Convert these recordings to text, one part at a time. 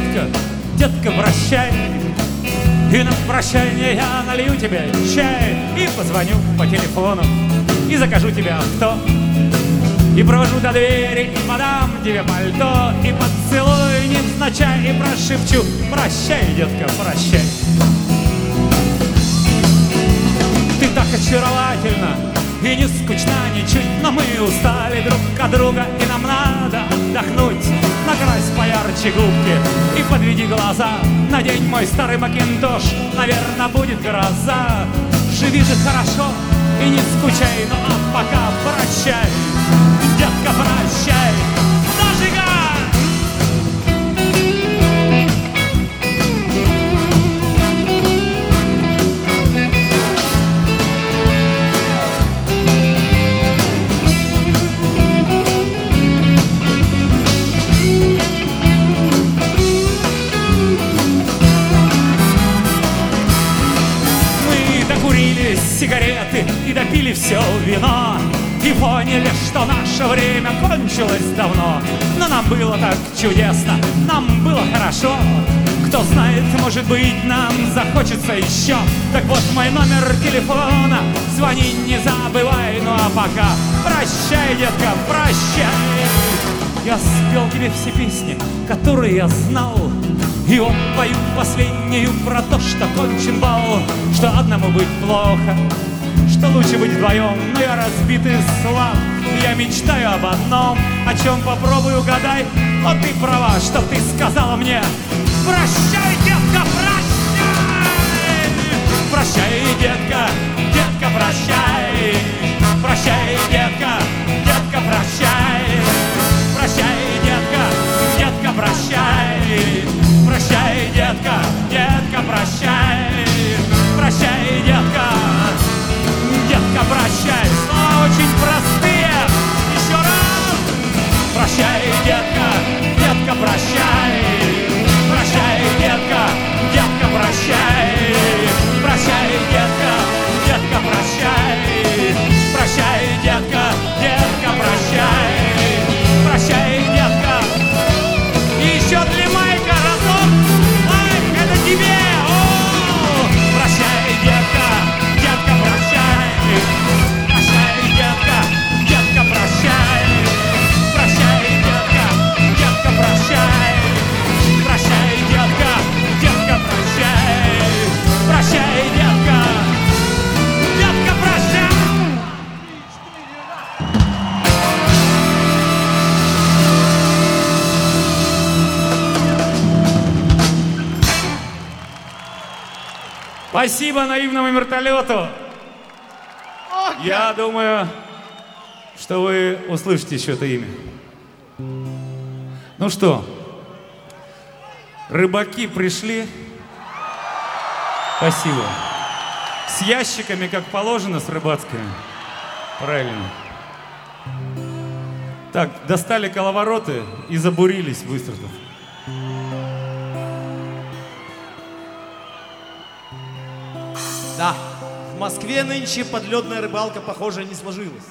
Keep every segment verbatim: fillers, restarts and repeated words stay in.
детка, детка, прощай. И на прощание я налью тебе чай и позвоню по телефону, и закажу тебе авто, и провожу до двери, и подам тебе пальто, и поцелую невзначай, и прошепчу: прощай, детка, прощай. Ты так очаровательна и не скучна ничуть, но мы устали друг от друга, и нам надо отдохнуть. Накрась поярче губки и подведи глаза, надень мой старый макинтош, наверное, будет гроза. Живи же хорошо и не скучай, ну а пока прощай, детка, прощай. Зажигай! Сигареты и допили все вино, и поняли, что наше время кончилось давно. Но нам было так чудесно, нам было хорошо. Кто знает, может быть, нам захочется еще. Так вот мой номер телефона, звони, не забывай. Ну а пока прощай, детка, прощай. Я спел тебе все песни, которые я знал, и вот пою последнюю про то, что кончен бал, что одному быть плохо, что лучше быть вдвоем. Но я разбит и слаб, я мечтаю об одном, о чем попробую угадай. Но ты права, что ты сказала мне: прощай, детка, прощай. Прощай, детка, детка, прощай. Прощай, детка, детка, прощай. Прощай, детка, детка, прощай. Прощай, детка, детка, прощай. Прощай, детка, детка, прощай. Слова очень простые. Еще раз. Прощай, детка, детка, прощай. Прощай, детка, детка, прощай. Прощай, детка, детка, прощай. Прощай, детка, детка, прощай. Прощай, детка. И еще для Майка разок. Майк, это тебе. О! Прощай, детка, детка, прощай. Прощай, детка, детка, прощай. Прощай, детка, детка, прощай. Прощай, детка, детка, прощай. Прощай, детка, детка, прощай. Спасибо наивному вертолету. Я думаю, что вы услышите еще это имя. Ну что, рыбаки пришли. Спасибо. С ящиками, как положено, с рыбацкими. Правильно. Так, достали коловороты и забурились выстрелов. Да, в Москве нынче подледная рыбалка, похоже, не сложилась.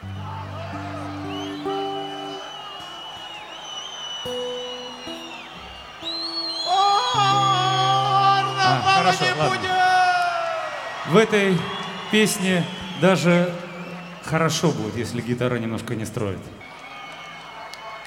А, хорошо, ладно. В этой песне даже хорошо будет, если гитара немножко не строит.